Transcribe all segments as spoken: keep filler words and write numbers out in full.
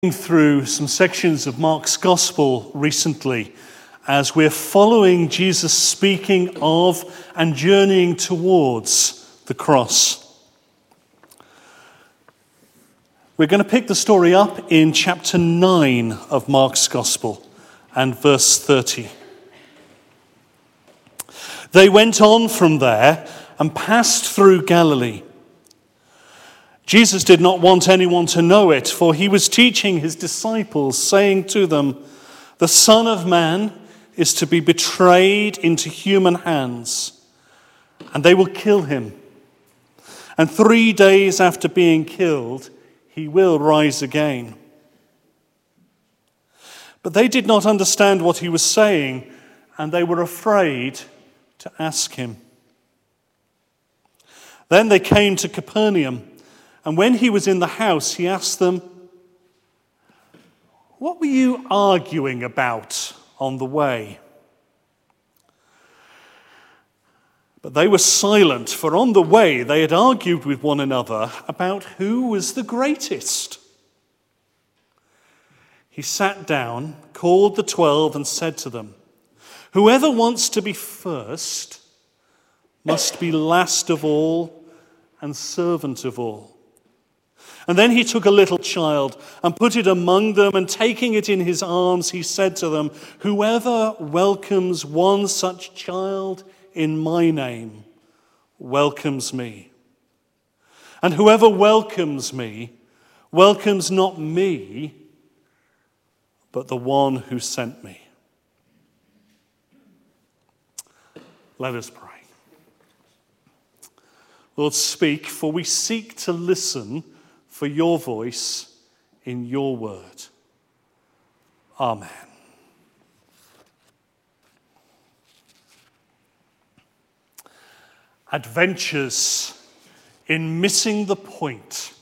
Through some sections of Mark's Gospel recently as we're following Jesus speaking of and journeying towards the cross. We're going to pick the story up in chapter nine of Mark's Gospel and verse thirty. They went on from there and passed through Galilee. Jesus did not want anyone to know it, for he was teaching his disciples, saying to them, "The Son of Man is to be betrayed into human hands, and they will kill him. And three days after being killed, he will rise again." But they did not understand what he was saying, and they were afraid to ask him. Then they came to Capernaum. And when he was in the house, he asked them, "What were you arguing about on the way?" But they were silent, for on the way they had argued with one another about who was the greatest. He sat down, called the twelve, and said to them, "Whoever wants to be first must be last of all and servant of all." And then he took a little child and put it among them, and taking it in his arms, he said to them, "Whoever welcomes one such child in my name welcomes me. And whoever welcomes me welcomes not me, but the one who sent me." Let us pray. Lord, speak, for we seek to listen for your voice in your word. Amen. Adventures in missing the point.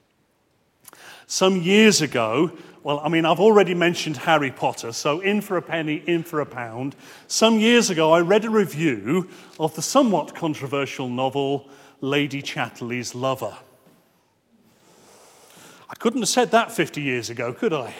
Some years ago, well, I mean, I've already mentioned Harry Potter, so in for a penny, in for a pound. Some years ago, I read a review of the somewhat controversial novel Lady Chatterley's Lover. I couldn't have said that fifty years ago, could I?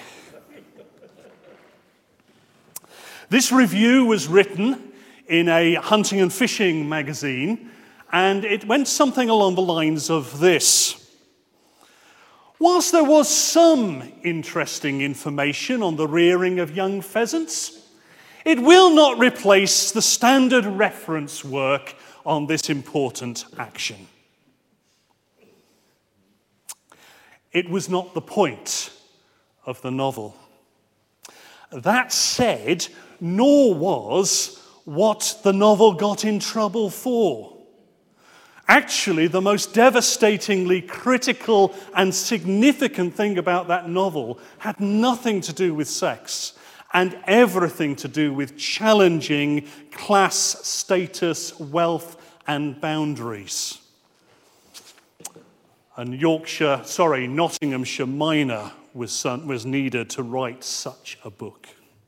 This review was written in a hunting and fishing magazine, and it went something along the lines of this. Whilst there was some interesting information on the rearing of young pheasants, it will not replace the standard reference work on this important action. It was not the point of the novel. That said, nor was what the novel got in trouble for. Actually, the most devastatingly critical and significant thing about that novel had nothing to do with sex and everything to do with challenging class, status, wealth, and boundaries. And Yorkshire, sorry, Nottinghamshire miner was, was needed to write such a book.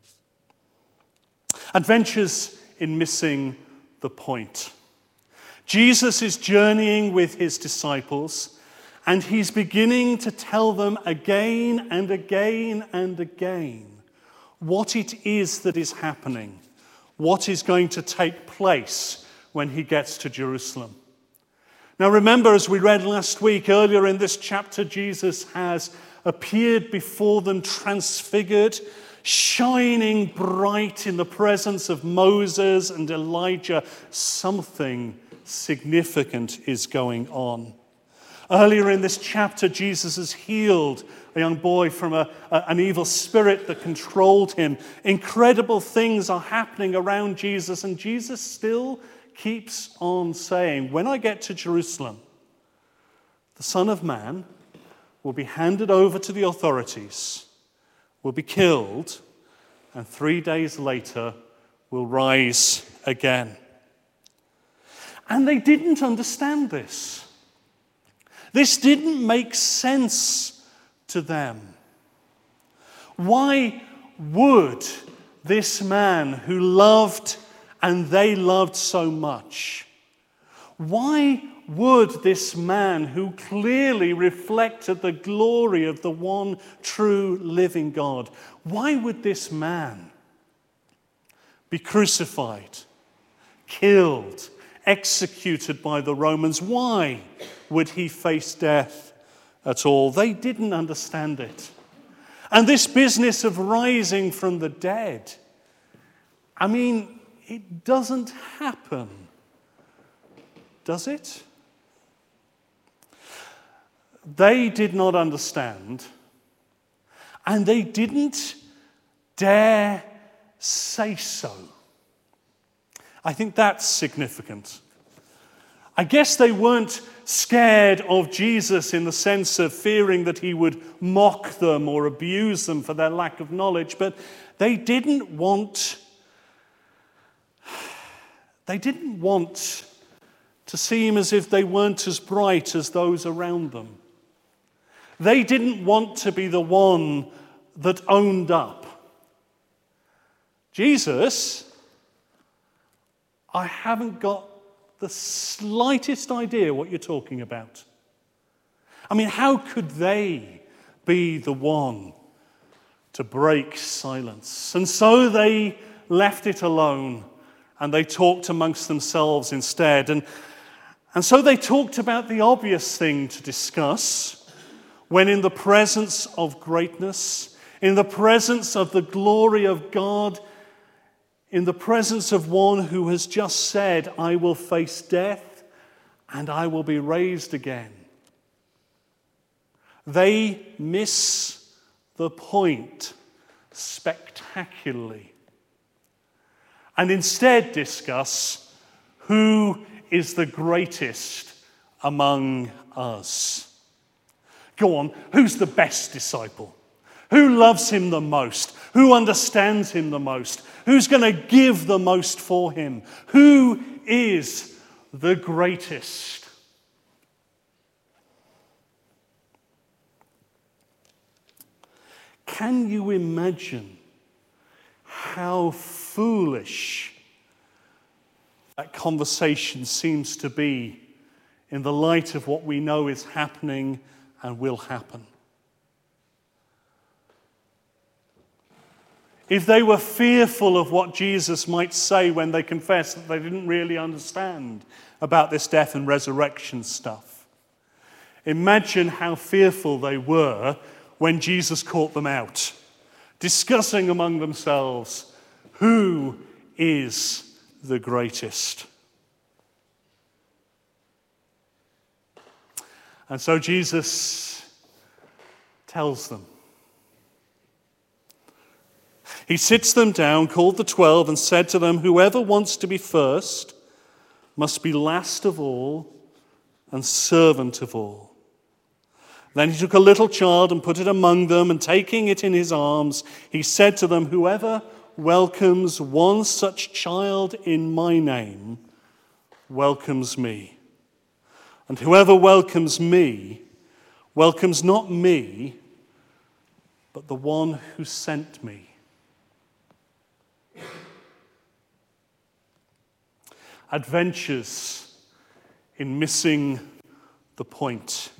Adventures in missing the point. Jesus is journeying with his disciples, and he's beginning to tell them again and again and again what it is that is happening, what is going to take place when he gets to Jerusalem. Now remember, as we read last week, earlier in this chapter, Jesus has appeared before them transfigured, shining bright in the presence of Moses and Elijah. Something significant is going on. Earlier in this chapter, Jesus has healed a young boy from a, a, an evil spirit that controlled him. Incredible things are happening around Jesus, and Jesus still keeps on saying, when I get to Jerusalem, the Son of Man will be handed over to the authorities, will be killed, and three days later will rise again. And they didn't understand this. This didn't make sense to them. Why would this man who loved and they loved so much, why would this man, who clearly reflected the glory of the one true living God, why would this man be crucified, killed, executed by the Romans? Why would he face death at all? They didn't understand it. And this business of rising from the dead, I mean, it doesn't happen, does it? They did not understand, and they didn't dare say so. I think that's significant. I guess they weren't scared of Jesus in the sense of fearing that he would mock them or abuse them for their lack of knowledge, but they didn't want they didn't want to seem as if they weren't as bright as those around them. They didn't want to be the one that owned up. Jesus, I haven't got the slightest idea what you're talking about. I mean, how could they be the one to break silence? And so they left it alone and they talked amongst themselves instead. And, and so they talked about the obvious thing to discuss when in the presence of greatness, in the presence of the glory of God, in the presence of one who has just said, I will face death and I will be raised again. They miss the point spectacularly and instead discuss who is the greatest among us. Go on, who's the best disciple? Who loves him the most? Who understands him the most? Who's going to give the most for him? Who is the greatest? Can you imagine how foolish that conversation seems to be in the light of what we know is happening and will happen? If they were fearful of what Jesus might say when they confessed that they didn't really understand about this death and resurrection stuff, imagine how fearful they were when Jesus caught them out, discussing among themselves, who is the greatest? And so Jesus tells them. He sits them down, called the twelve, and said to them, whoever wants to be first must be last of all and servant of all. Then he took a little child and put it among them, and taking it in his arms, he said to them, whoever welcomes one such child in my name welcomes me. And whoever welcomes me welcomes not me, but the one who sent me. Adventures in missing the point.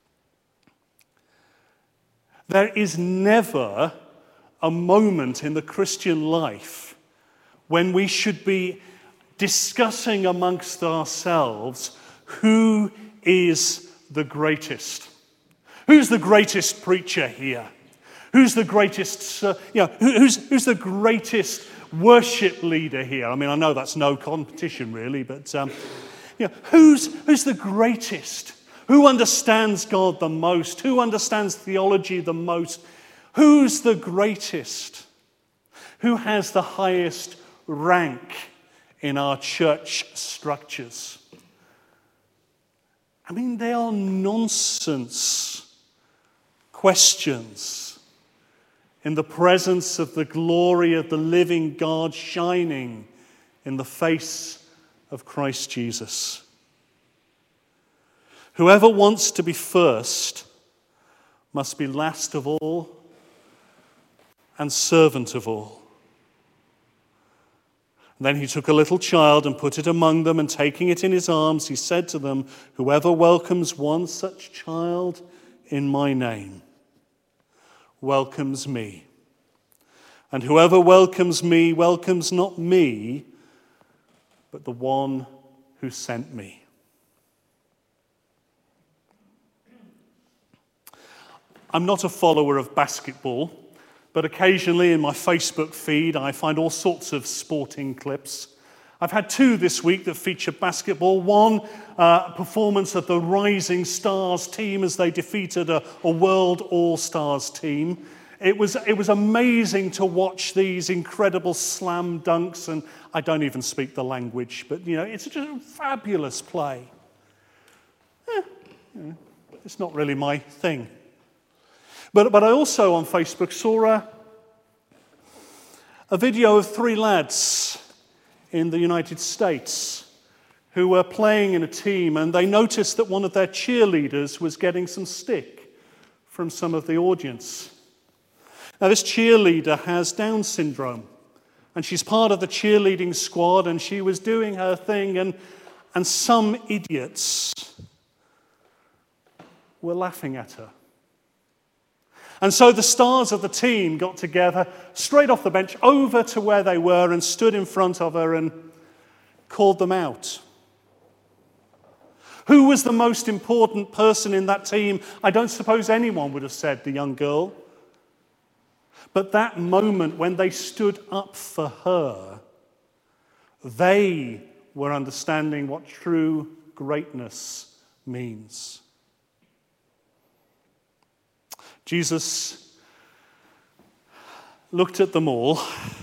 There is never a moment in the Christian life when we should be discussing amongst ourselves who is the greatest. Who's the greatest preacher here? Who's the greatest, uh, you know, who's, who's the greatest worship leader here? I mean, I know that's no competition really, but um, you know, who's, who's the greatest? Who understands God the most? Who understands theology the most? Who's the greatest? Who has the highest rank in our church structures? I mean, they are nonsense questions in the presence of the glory of the living God shining in the face of Christ Jesus. Whoever wants to be first must be last of all and servant of all. Then he took a little child and put it among them, and taking it in his arms, he said to them, "Whoever welcomes one such child in my name welcomes me. And whoever welcomes me welcomes not me, but the one who sent me." I'm not a follower of basketball, but occasionally in my Facebook feed I find all sorts of sporting clips. I've had two this week that feature basketball. One, uh, performance of the Rising Stars team as they defeated a, a World All-Stars team. It was, it was amazing to watch these incredible slam dunks, and I don't even speak the language, but you know, it's just a fabulous play. Eh, you know, it's not really my thing. But, but I also on Facebook saw a, a video of three lads in the United States who were playing in a team, and they noticed that one of their cheerleaders was getting some stick from some of the audience. Now, this cheerleader has Down syndrome, and she's part of the cheerleading squad, and she was doing her thing, and, and some idiots were laughing at her. And so the stars of the team got together, straight off the bench, over to where they were, and stood in front of her and called them out. Who was the most important person in that team? I don't suppose anyone would have said the young girl. But that moment when they stood up for her, they were understanding what true greatness means. Jesus looked at them all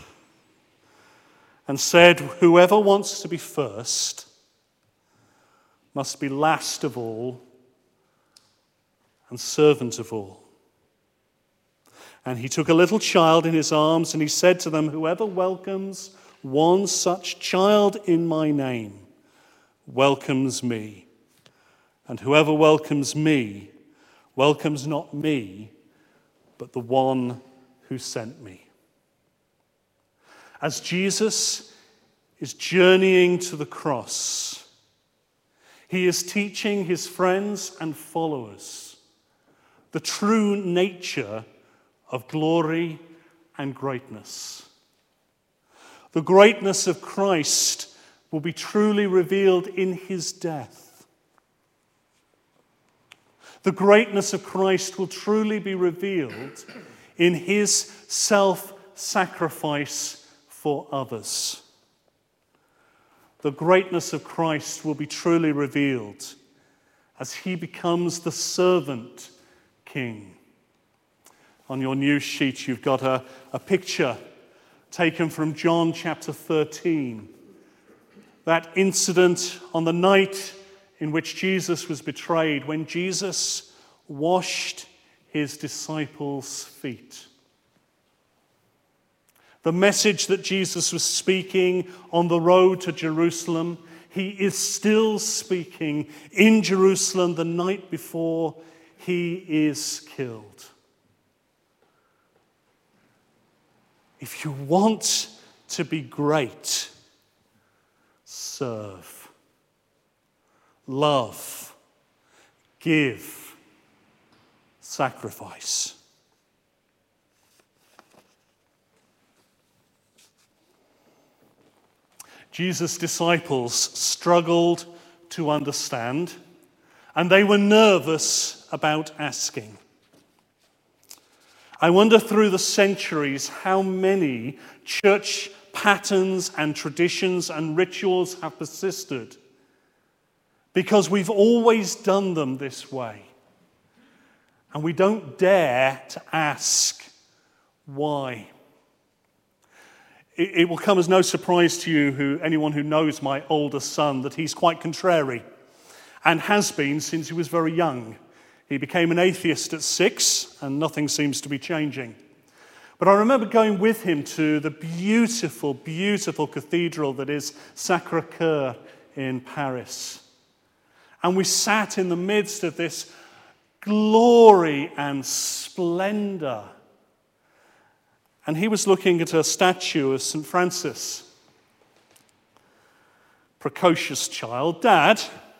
and said, "Whoever wants to be first must be last of all and servant of all." And he took a little child in his arms, and he said to them, "Whoever welcomes one such child in my name welcomes me. And whoever welcomes me welcomes not me, but the one who sent me." As Jesus is journeying to the cross, he is teaching his friends and followers the true nature of glory and greatness. The greatness of Christ will be truly revealed in his death. The greatness of Christ will truly be revealed in his self-sacrifice for others. The greatness of Christ will be truly revealed as he becomes the servant king. On your news sheet, you've got a, a picture taken from John chapter thirteen. That incident on the night in which Jesus was betrayed, when Jesus washed his disciples' feet. The message that Jesus was speaking on the road to Jerusalem, he is still speaking in Jerusalem the night before he is killed. If you want to be great, serve, love, give, sacrifice. Jesus' disciples struggled to understand, and they were nervous about asking. I wonder through the centuries how many church patterns and traditions and rituals have persisted because we've always done them this way. And we don't dare to ask why. It, it will come as no surprise to you, who anyone who knows my older son, that he's quite contrary and has been since he was very young. He became an atheist at six, and nothing seems to be changing. But I remember going with him to the beautiful, beautiful cathedral that is Sacré-Cœur in Paris. And we sat in the midst of this glory and splendor. And he was looking at a statue of Saint Francis. precocious child, Dad,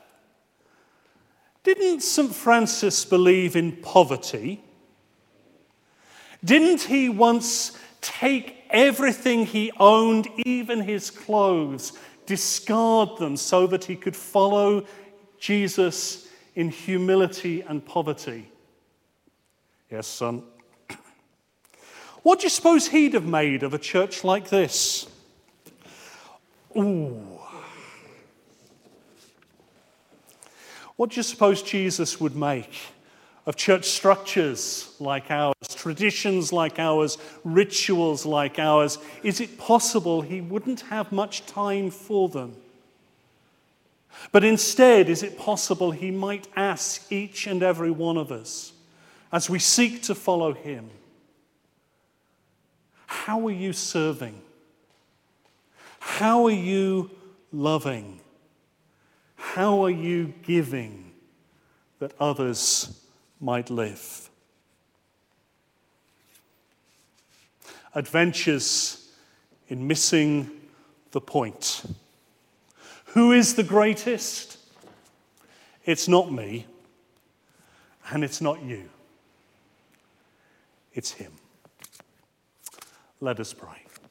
didn't Saint Francis believe in poverty? Didn't he once take everything he owned, even his clothes, discard them so that he could follow Jesus in humility and poverty? Yes, son. What do you suppose he'd have made of a church like this? Ooh. What do you suppose Jesus would make of church structures like ours, traditions like ours, rituals like ours? Is it possible he wouldn't have much time for them? But instead, is it possible he might ask each and every one of us, as we seek to follow him, how are you serving? How are you loving? How are you giving that others might live? Adventures in missing the point. Who is the greatest? It's not me, and it's not you. It's him. Let us pray.